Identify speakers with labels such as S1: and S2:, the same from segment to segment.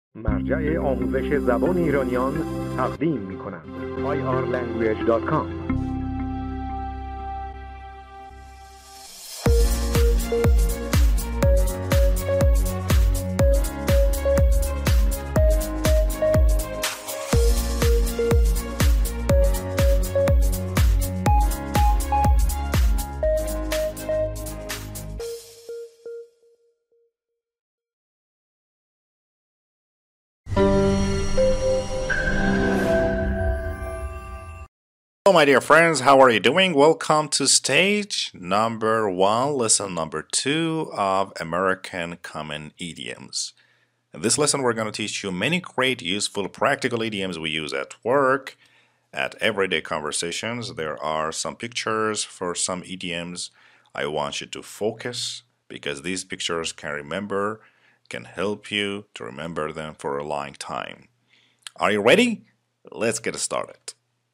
S1: مرجع آموزش زبان ایرانیان تقدیم می‌کند. irlanguage.com.
S2: Hello, my dear friends. How are you doing? Welcome to stage number 1, lesson number 2 of American Common Idioms. In this lesson, we're going to teach you many great, useful, practical idioms we use at work, at everyday conversations. There are some pictures for some idioms. I want you to focus because these pictures can help you to remember them for a long time. Are you ready? Let's get started.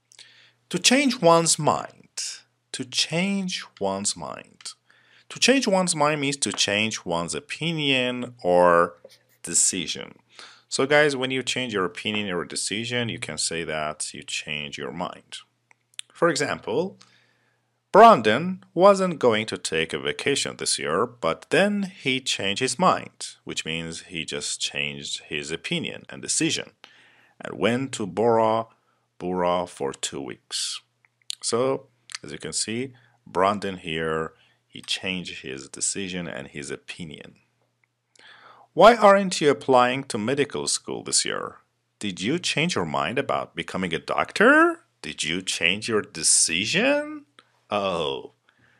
S2: To change one's mind. To change one's mind. To change one's mind means to change one's opinion or decision. So guys, when you change your opinion or decision, you can say that you change your mind. For example, Brandon wasn't going to take a vacation this year, but then he changed his mind, which means he just changed his opinion and decision and went to Bora for 2 weeks. So, as you can see, Brandon here, he changed his decision and his opinion. Why aren't you applying to medical school this year? Did you change your mind about becoming a doctor? Did you change your decision? Oh,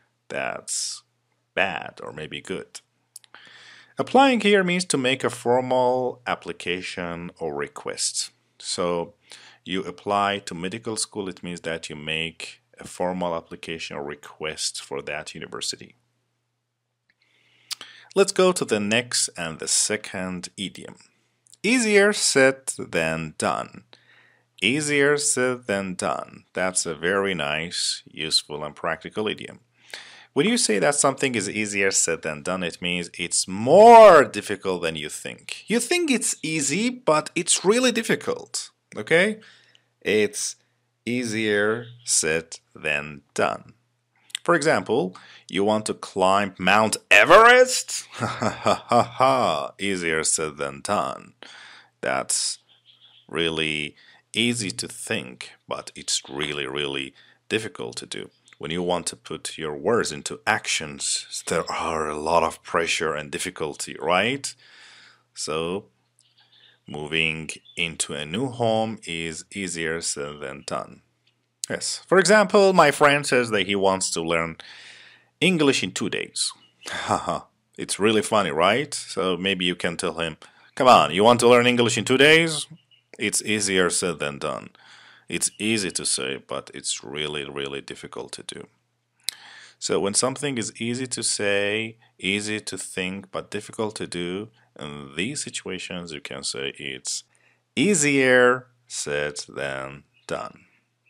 S2: that's bad or maybe good. Applying here means to make a formal application or request. So, you apply to medical school, it means that you make a formal application or request for that university. Let's go to the next and the second idiom. Easier said than done. Easier said than done. That's a very nice, useful, and practical idiom. When you say that something is easier said than done, it means it's more difficult than you think. You think it's easy, but it's really difficult. Okay? It's easier said than done. For example, you want to climb Mount Everest? Ha ha ha ha ha. Easier said than done. That's really easy to think, but it's really, really difficult to do. When you want to put your words into actions, there are a lot of pressure and difficulty, right? So, moving into a new home is easier said than done. Yes. For example, my friend says that he wants to learn English in 2 days. Haha. It's really funny, right? So maybe you can tell him, come on, you want to learn English in 2 days? It's easier said than done. It's easy to say, but it's really, really difficult to do. So when something is easy to say, easy to think, but difficult to do, in these situations you can say it's easier said than done.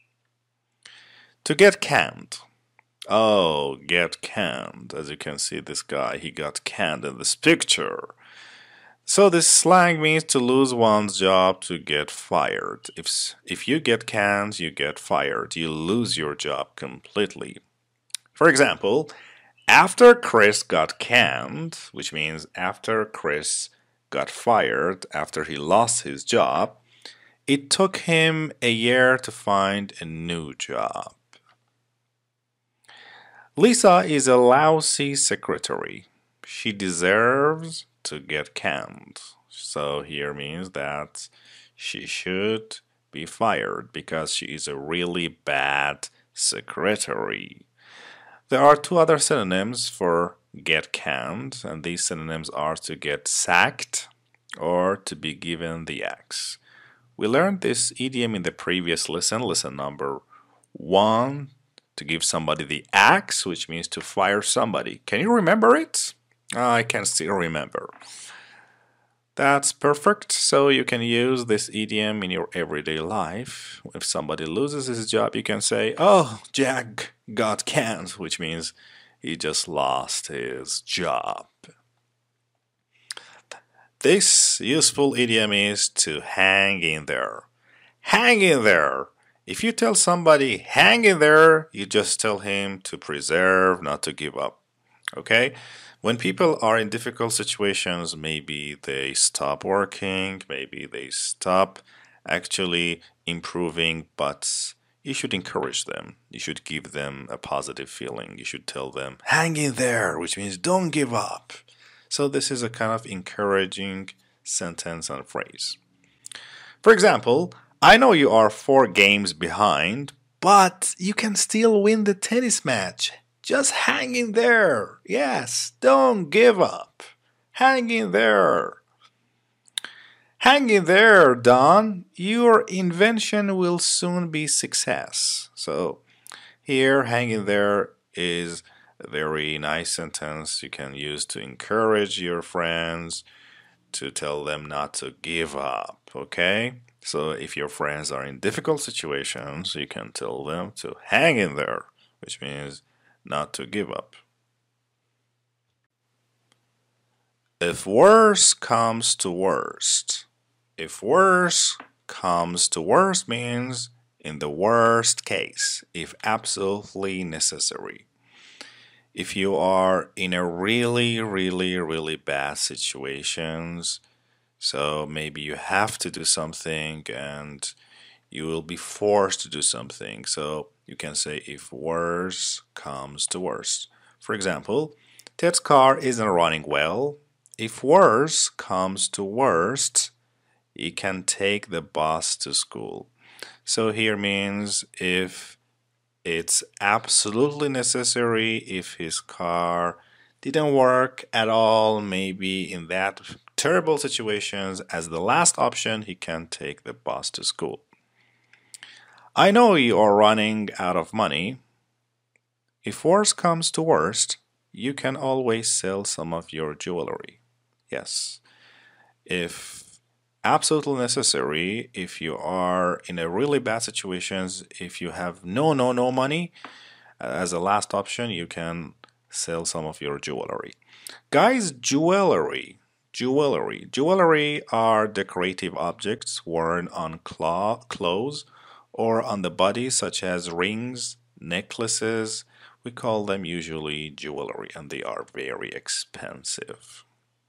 S2: To get canned. Oh, get canned. As you can see, this guy, he got canned in this picture. So this slang means to lose one's job, to get fired. If you get canned, you get fired. You lose your job completely. For example, after Chris got canned, which means after Chris got fired, after he lost his job, it took him a year to find a new job. Lisa is a lousy secretary. She deserves to get canned. So here means that she should be fired because she is a really bad secretary. There are 2 other synonyms for get canned, and these synonyms are to get sacked or to be given the axe. We learned this idiom in the previous lesson, lesson number 1, to give somebody the axe, which means to fire somebody. Can you remember it? I can still remember. That's perfect. So you can use this idiom in your everyday life. If somebody loses his job, you can say, oh, Jack got canned, which means he just lost his job. This useful idiom is to hang in there. Hang in there. If you tell somebody hang in there, you just tell him to preserve, not to give up. Okay? When people are in difficult situations, maybe they stop working, maybe they stop actually improving, but you should encourage them. You should give them a positive feeling. You should tell them, hang in there, which means don't give up. So this is a kind of encouraging sentence and phrase. For example, I know you are 4 games behind, but you can still win the tennis match. Just hang in there. Yes, don't give up. Hang in there. Hang in there, Don. Your invention will soon be success. So here, hang in there is a very nice sentence you can use to encourage your friends, to tell them not to give up, okay? So if your friends are in difficult situations, you can tell them to hang in there, which means not to give up. If worse comes to worst. If worse comes to worst means in the worst case, if absolutely necessary. If you are in a really bad situations, so maybe you have to do something and you will be forced to do something. So you can say if worse comes to worst. For example, Ted's car isn't running well. If worse comes to worst, he can take the bus to school. So here means if it's absolutely necessary, if his car didn't work at all, maybe in that terrible situations, as the last option, he can take the bus to school. I know you are running out of money. If worse comes to worst, you can always sell some of your jewelry. Yes. If absolutely necessary, if you are in a really bad situations, if you have no money, as a last option, you can sell some of your jewelry. Guys, jewelry are decorative objects worn on clothes or on the body, such as rings, necklaces. We call them usually jewelry, and they are very expensive.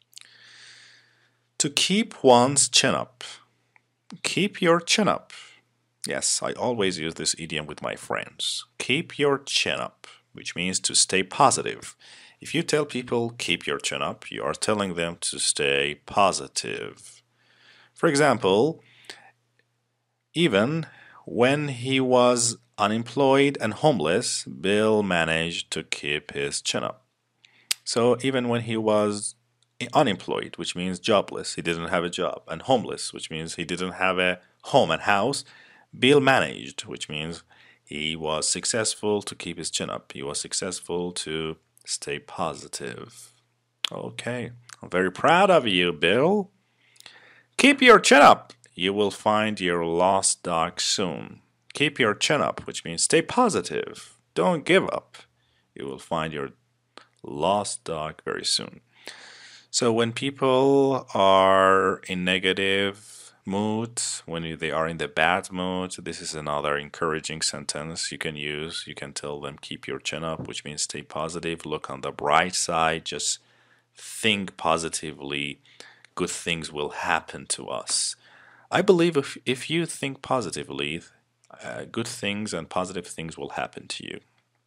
S2: To keep one's chin up. Keep your chin up. Yes, I always use this idiom with my friends. Keep your chin up, which means to stay positive. If you tell people keep your chin up, you are telling them to stay positive. For example, even when he was unemployed and homeless, Bill managed to keep his chin up. So even when he was unemployed, which means jobless, he didn't have a job, and homeless, which means he didn't have a home and house, Bill managed, which means he was successful to keep his chin up. He was successful to stay positive. Okay, I'm very proud of you, Bill. Keep your chin up. You will find your lost dog soon. Keep your chin up, which means stay positive. Don't give up. You will find your lost dog very soon. So when people are in negative mood, when they are in the bad mood, this is another encouraging sentence you can use. You can tell them keep your chin up, which means stay positive, look on the bright side, just think positively. Good things will happen to us. I believe if you think positively, good things and positive things will happen to you.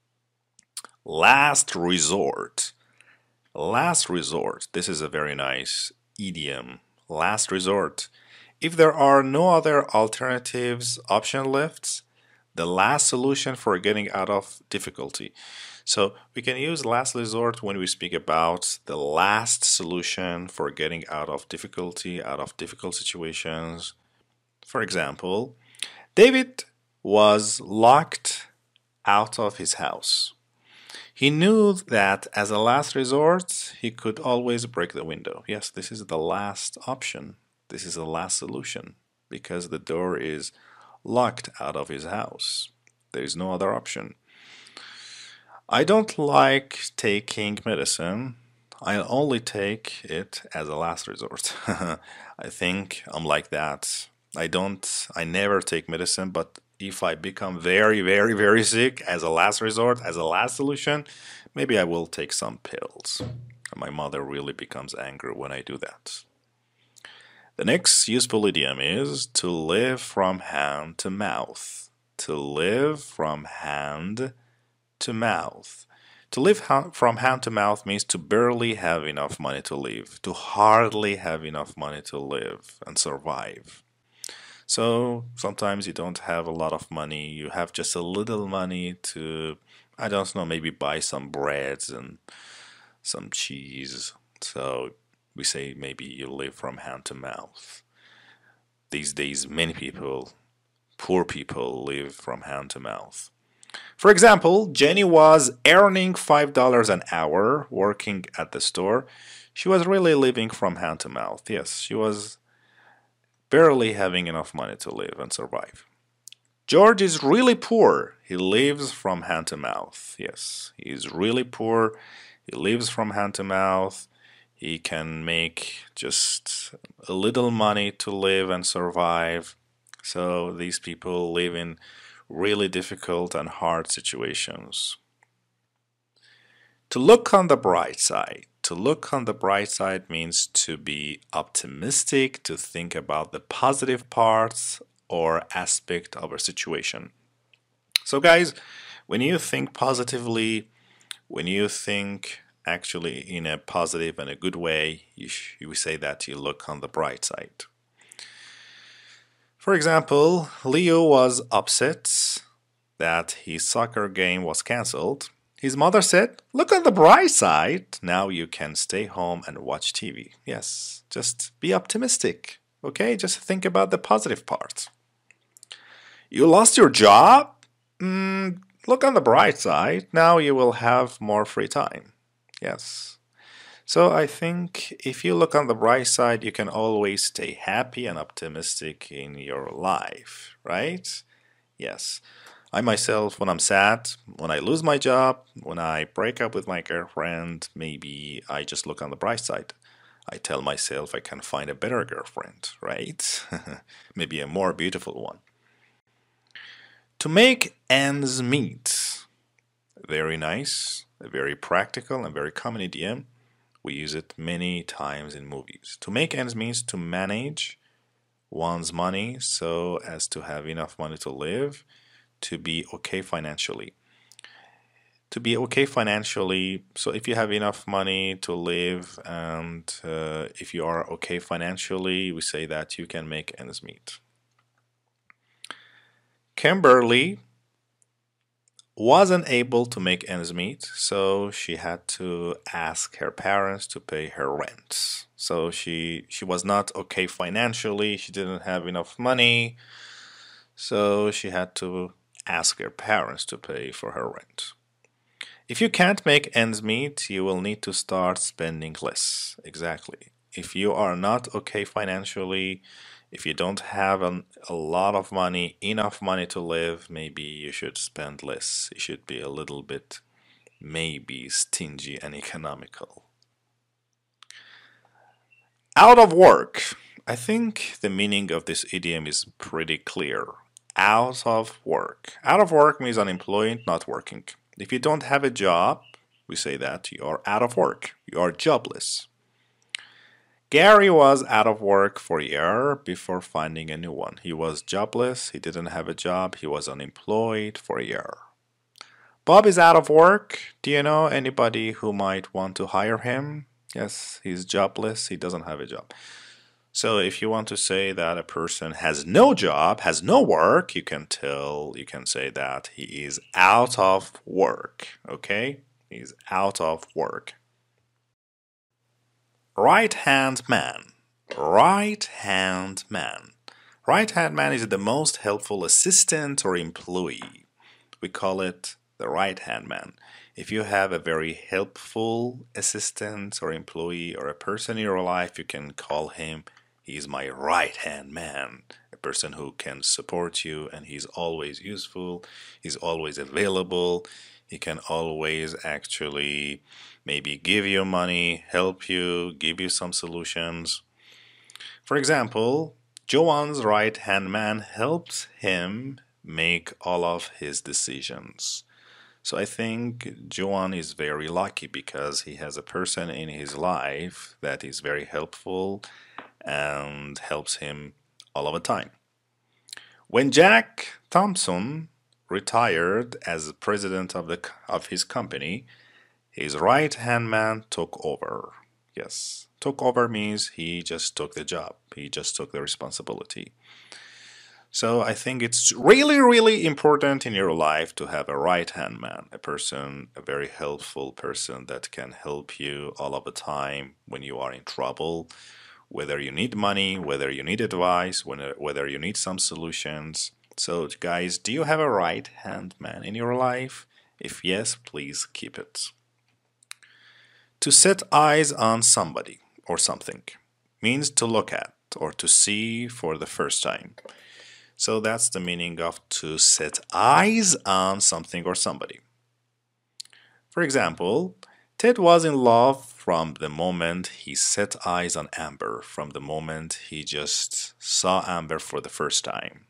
S2: Last resort. Last resort. This is a very nice idiom. Last resort. If there are no other alternatives option left, the last solution for getting out of difficulty. So we can use last resort when we speak about the last solution for getting out of difficulty, out of difficult situations. For example, David was locked out of his house. He knew that as a last resort, he could always break the window. Yes, this is the last option. This is the last solution because the door is locked out of his house. There is no other option. I don't like taking medicine. I'll only take it as a last resort. I think I'm like that. I never take medicine, but if I become very, very, very sick as a last resort, as a last solution, maybe I will take some pills. My mother really becomes angry when I do that. The next useful idiom is to live from hand to mouth. To live from hand to mouth. To live from hand to mouth means to barely have enough money to live, to hardly have enough money to live and survive. So sometimes you don't have a lot of money, you have just a little money to, I don't know, maybe buy some breads and some cheese. So we say maybe you live from hand to mouth. These days, many people, poor people, live from hand to mouth. For example, Jenny was earning $5 an hour working at the store. She was really living from hand to mouth. Yes, she was barely having enough money to live and survive. George is really poor. He lives from hand to mouth. Yes, he is really poor. He lives from hand to mouth. He can make just a little money to live and survive. So these people live in really difficult and hard situations. To look on the bright side. To look on the bright side means to be optimistic, to think about the positive parts or aspect of a situation. So guys, when you think positively, when you think actually in a positive and a good way, you say that you look on the bright side. For example, Leo was upset that his soccer game was cancelled. His mother said, "Look on the bright side. Now you can stay home and watch TV." Yes, just be optimistic, okay? Just think about the positive part. You lost your job? Look on the bright side. Now you will have more free time. Yes. So I think if you look on the bright side, you can always stay happy and optimistic in your life, right? Yes. I myself, when I'm sad, when I lose my job, when I break up with my girlfriend, maybe I just look on the bright side. I tell myself I can find a better girlfriend, right? Maybe a more beautiful one. To make ends meet. Very nice, very practical and very common idiom. We use it many times in movies. To make ends means to manage one's money so as to have enough money to live, to be okay financially. To be okay financially, so if you have enough money to live and if you are okay financially, we say that you can make ends meet. Kimberly wasn't able to make ends meet, so she had to ask her parents to pay her rent. So she was not okay financially, she didn't have enough money, so she had to ask her parents to pay for her rent. If you can't make ends meet, you will need to start spending less. Exactly. If you are not okay financially, if you don't have a lot of money, enough money to live, maybe you should spend less. You should be a little bit, maybe, stingy and economical. Out of work. I think the meaning of this idiom is pretty clear. Out of work. Out of work means unemployed, not working. If you don't have a job, we say that you are out of work. You are jobless. Gary was out of work for a year before finding a new one. He was jobless, he didn't have a job, he was unemployed for a year. Bob is out of work. Do you know anybody who might want to hire him? Yes, he's jobless, he doesn't have a job. So if you want to say that a person has no job, has no work, you can say that he is out of work, okay? He's out of work. Right-hand man. Right-hand man. Right-hand man is the most helpful assistant or employee. We call it the right-hand man. If you have a very helpful assistant or employee or a person in your life, you can call him, he's my right-hand man. A person who can support you and he's always useful, he's always available, He can always actually maybe give you money, help you, give you some solutions. For example, Joan's right-hand man helps him make all of his decisions. So I think Joan is very lucky because he has a person in his life that is very helpful and helps him all of the time. When Jack Thompson retired as president of his company, his right-hand man took over. Yes, took over means he just took the job. He just took the responsibility. So I think it's really, really important in your life to have a right-hand man, a person, a very helpful person that can help you all of the time when you are in trouble, whether you need money, whether you need advice, whether you need some solutions. So guys, do you have a right-hand man in your life? If yes, please keep it. To set eyes on somebody or something means to look at or to see for the first time. So that's the meaning of to set eyes on something or somebody. For example, Ted was in love from the moment he set eyes on Amber, from the moment he just saw Amber for the first time.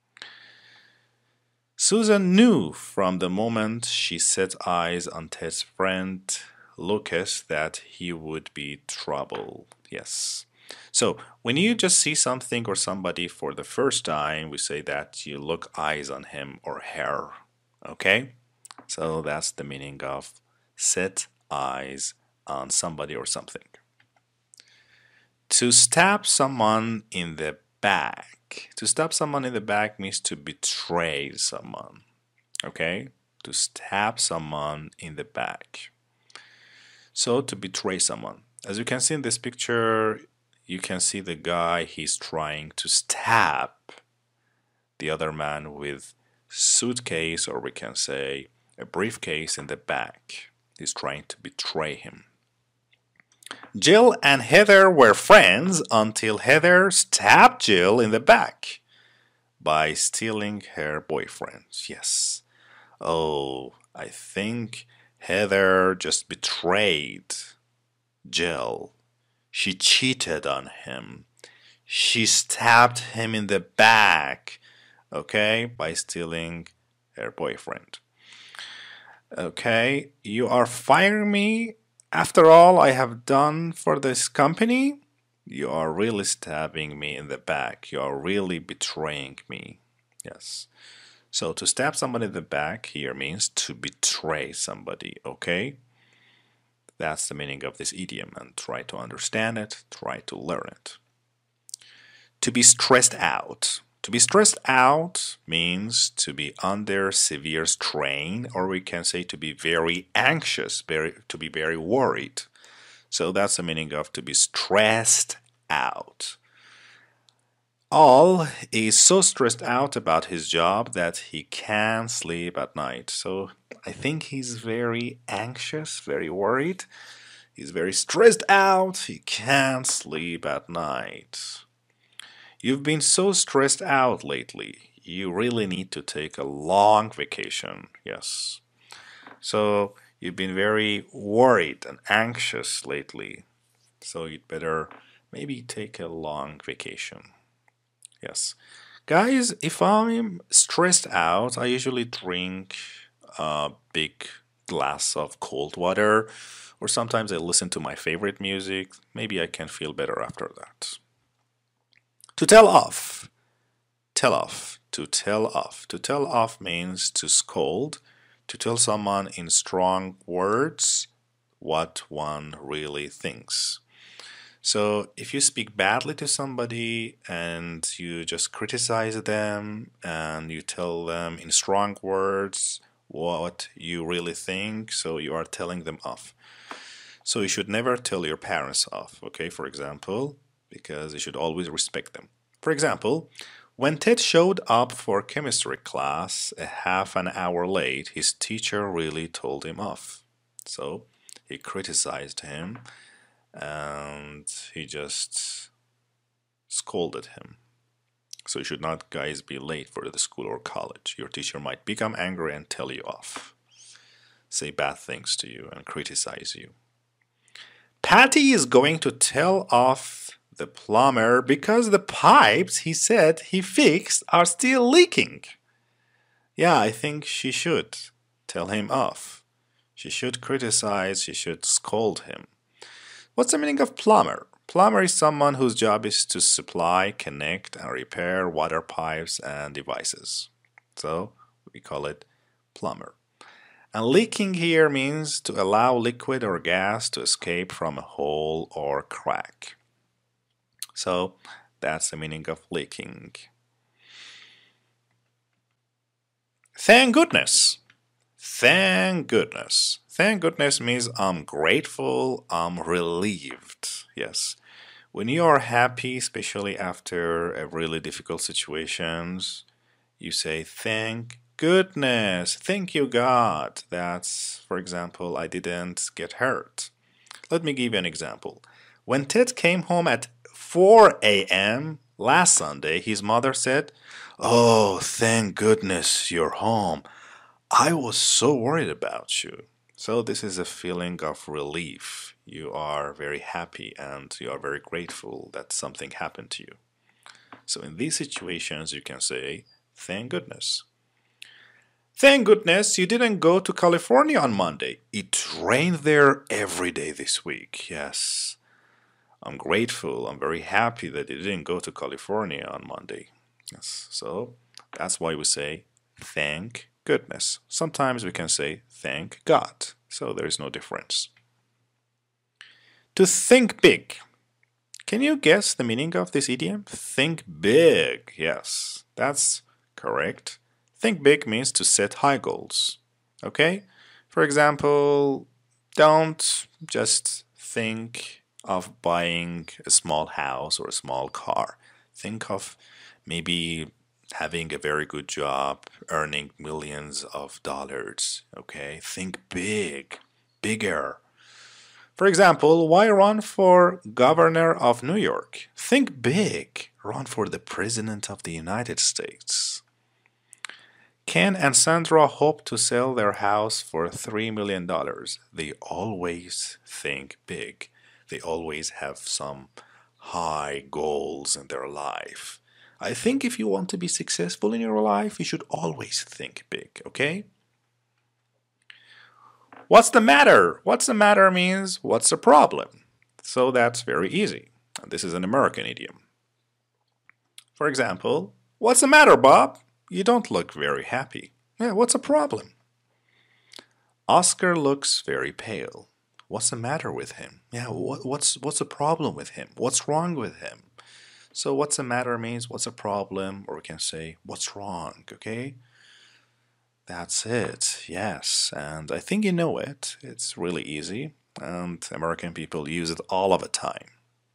S2: Susan knew from the moment she set eyes on Ted's friend Lucas that he would be trouble. Yes. So when you just see something or somebody for the first time, we say that you look eyes on him or her. Okay? So that's the meaning of set eyes on somebody or something. To stab someone in the back. To stab someone in the back means to betray someone. Okay? To stab someone in the back. So to betray someone. As you can see in this picture, you can see the guy, he's trying to stab the other man with suitcase, or we can say a briefcase in the back. He's trying to betray him. Jill and Heather were friends until Heather stabbed Jill in the back by stealing her boyfriend. Yes. Oh, I think Heather just betrayed Jill. She cheated on him. She stabbed him in the back, okay, by stealing her boyfriend. Okay, you are firing me after all I have done for this company? You are really stabbing me in the back. You are really betraying me. Yes. So to stab somebody in the back here means to betray somebody, okay? That's the meaning of this idiom, and try to understand it, try to learn it. To be stressed out. To be stressed out means to be under severe strain, or we can say to be very anxious, to be very worried. So that's the meaning of to be stressed out. Al is so stressed out about his job that he can't sleep at night. So I think he's very anxious, very worried. He's very stressed out. He can't sleep at night. You've been so stressed out lately. You really need to take a long vacation. Yes. So you've been very worried and anxious lately. So you'd better maybe take a long vacation. Yes. Guys, if I'm stressed out, I usually drink a big glass of cold water, or sometimes I listen to my favorite music. Maybe I can feel better after that. To tell off. Tell off. To tell off. To tell off means to scold, to tell someone in strong words what one really thinks. So if you speak badly to somebody and you just criticize them and you tell them in strong words what you really think, so you are telling them off. So you should never tell your parents off, okay, for example, because you should always respect them. For example, when Ted showed up for chemistry class a half an hour late, his teacher really told him off. So he criticized him and he just scolded him. So you should not, guys, be late for the school or college. Your teacher might become angry and tell you off. say bad things to you and criticize you. Patty is going to tell off the plumber because the pipes he said he fixed are still leaking. Yeah, I think she should tell him off. She should criticize, she should scold him. What's the meaning of plumber? Plumber is someone whose job is to supply, connect, and repair water pipes and devices. So we call it plumber. And leaking here means to allow liquid or gas to escape from a hole or crack. So that's the meaning of leaking. Thank goodness. Thank goodness. Thank goodness means I'm grateful, I'm relieved. Yes. When you are happy, especially after a really difficult situations, you say thank goodness. Thank you, God. That's, for example, I didn't get hurt. Let me give you an example. When Ted came home at 4 a.m. last Sunday, his mother said, "Oh, thank goodness you're home. I was so worried about you." So this is a feeling of relief. You are very happy and you are very grateful that something happened to you. So in these situations, you can say, thank goodness. Thank goodness you didn't go to California on Monday. It rained there every day this week. Yes, I'm grateful. I'm very happy that you didn't go to California on Monday. Yes, so that's why we say thank goodness. Sometimes we can say thank God. So there is no difference. To think big. Can you guess the meaning of this idiom? Think big. Yes, that's correct. Think big means to set high goals. Okay? For example, don't just think of buying a small house or a small car. Think of maybe having a very good job, earning millions of dollars. Okay? Think big, bigger. For example, why run for governor of New York? Think big. Run for the president of the United States. Ken and Sandra hope to sell their house for $3 million. They always think big. They always have some high goals in their life. I think if you want to be successful in your life, you should always think big, okay? What's the matter? What's the matter means what's the problem? So that's very easy. This is an American idiom. For example, what's the matter, Bob? You don't look very happy. Yeah, what's the problem? Oscar looks very pale. What's the matter with him? Yeah, what's the problem with him? What's wrong with him? So what's the matter means what's the problem, or we can say what's wrong, okay? That's it, yes, and I think you know it. It's really easy, and American people use it all of the time.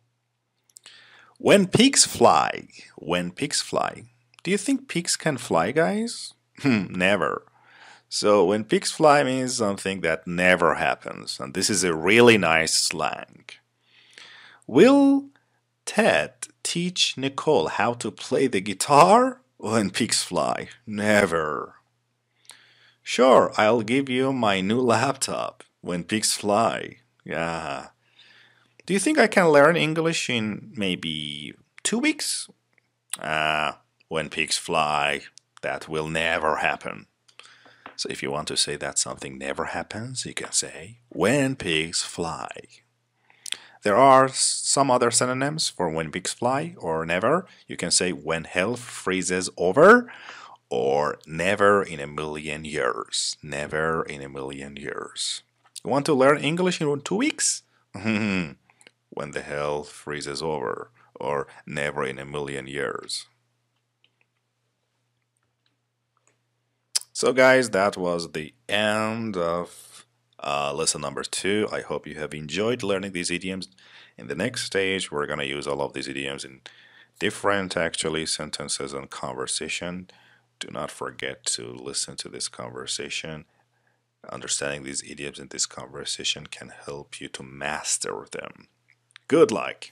S2: When pigs fly. Do you think pigs can fly, guys? Never. So when pigs fly means something that never happens, and this is a really nice slang. Will Ted teach Nicole how to play the guitar when pigs fly? Never. Sure, I'll give you my new laptop when pigs fly. Yeah. Do you think I can learn English in maybe 2 weeks? When pigs fly, that will never happen. So if you want to say that something never happens, you can say, when pigs fly. There are some other synonyms for when pigs fly or never. You can say when hell freezes over, or never in a million years. Never in a million years. You want to learn English in 2 weeks? When the hell freezes over, or never in a million years. So guys, that was the end of lesson number 2. I hope you have enjoyed learning these idioms. In the next stage, we're going to use all of these idioms in different actually sentences and conversation. Do not forget to listen to this conversation. Understanding these idioms in this conversation can help you to master them. Good luck!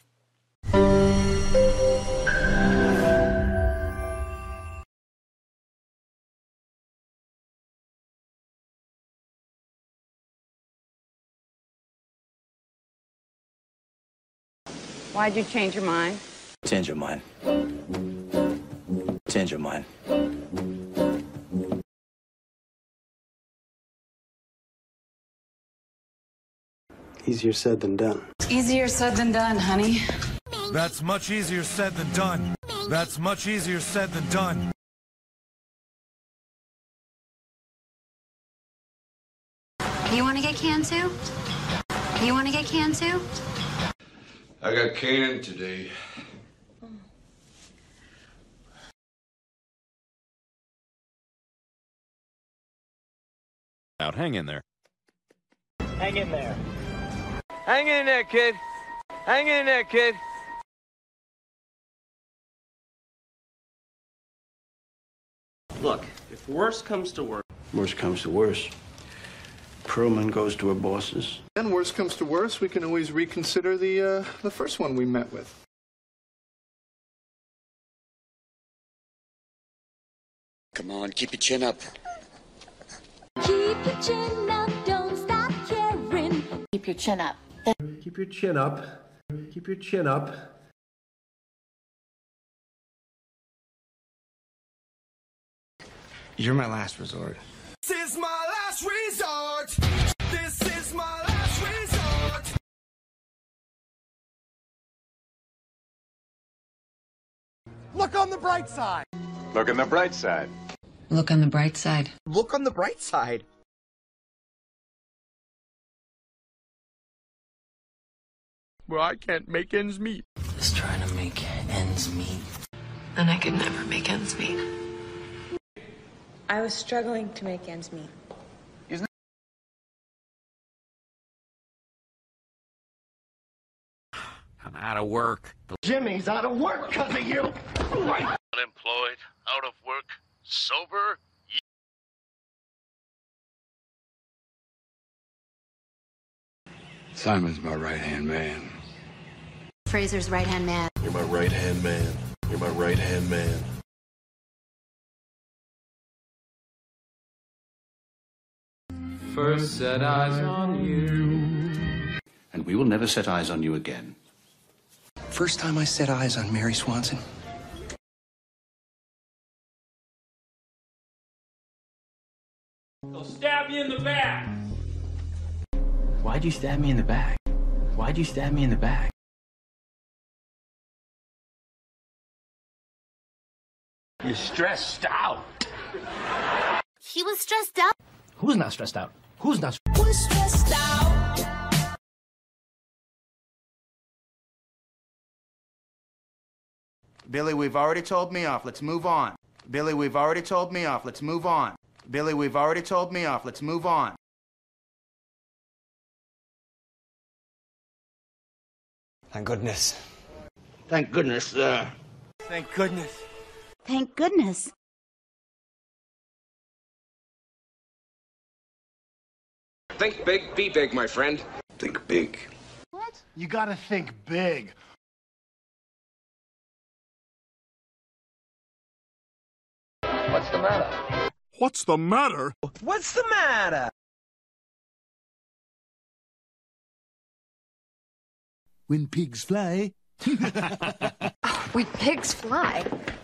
S3: Why'd you change your mind?
S4: Change your mind. Change your mind.
S5: Easier said than done.
S3: It's easier said than done, honey.
S6: That's much easier said than done. That's much easier said than done.
S7: You want to get canned too? You want to get canned too?
S8: I got canned today.
S6: Hang in there.
S9: Hang in there.
S10: Hang in there, kid. Hang in there, kid.
S9: Look, if worse comes to worse.
S5: Worst comes to worst. Perlman goes to her bosses.
S11: Then worst comes to worst, we can always reconsider the first one we met with.
S4: Come on, keep your chin up.
S7: Keep your chin up, don't stop caring. Keep your chin up.
S12: Keep your chin up. Keep your chin up.
S13: You're my last resort.
S6: This is my last resort. This is my last resort. Look on the bright side.
S8: Look on the bright side.
S3: Look on the bright side.
S10: Look on the bright side. Well, I can't make ends meet.
S4: Just trying to make ends meet.
S3: And I could never make ends meet.
S14: I was struggling to make ends meet.
S10: I'm out of work.
S9: Jimmy's out of work because of you.
S15: Unemployed, out of work, sober.
S13: Simon's my right-hand man.
S7: Fraser's right-hand man.
S15: You're my right-hand man. You're my right-hand man.
S10: First set eyes on you.
S4: And we will never set eyes on you again.
S13: First time I set eyes on Mary Swanson.
S10: They'll stab you in the back.
S4: Why'd you stab me in the back? Why'd you stab me in the back?
S9: You're stressed out.
S7: He was stressed out.
S12: Who's not stressed out? Who's not
S7: Who's stressed out?
S10: Billy, we've already told me off. Let's move on. Billy, we've already told me off. Let's move on. Billy, we've already told me off. Let's move on.
S13: Thank goodness.
S9: Thank goodness,
S10: Thank goodness.
S7: Thank goodness.
S8: Think big, be big, my friend.
S13: Think big.
S7: What?
S9: you gotta think big.
S8: What's the matter?
S6: What's the matter?
S10: What's the matter?
S6: When pigs fly.
S14: When pigs fly.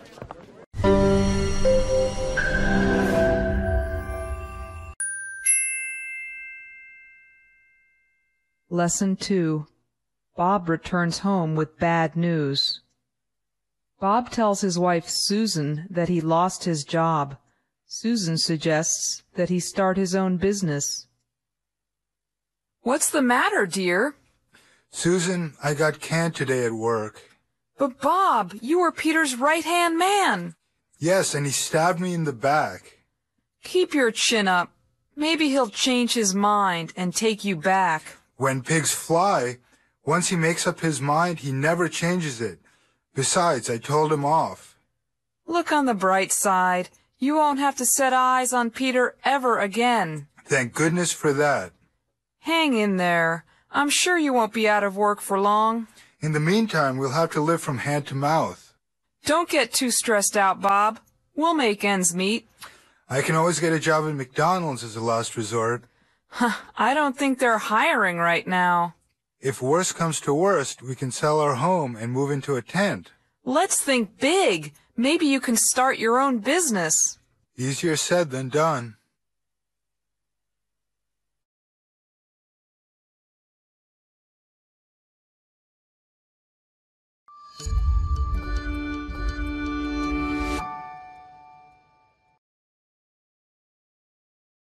S16: Lesson 2. Bob returns home with bad news. Bob tells his wife Susan that he lost his job. Susan suggests that he start his own business.
S17: What's the matter, dear?
S18: Susan, I got canned today at work.
S17: But Bob, you were Peter's right-hand man.
S18: Yes, and he stabbed me in the back.
S17: Keep your chin up. Maybe he'll change his mind and take you back.
S18: When pigs fly, once he makes up his mind, he never changes it. Besides, I told him off.
S17: Look on the bright side. You won't have to set eyes on Peter ever again.
S18: Thank goodness for that.
S17: Hang in there. I'm sure you won't be out of work for long.
S18: In the meantime, we'll have to live from hand to mouth.
S17: Don't get too stressed out, Bob. We'll make ends meet.
S18: I can always get a job at McDonald's as a last resort.
S17: I don't think they're hiring right now.
S18: If worse comes to worst, we can sell our home and move into a tent.
S17: Let's think big. Maybe you can start your own business.
S18: Easier said than done.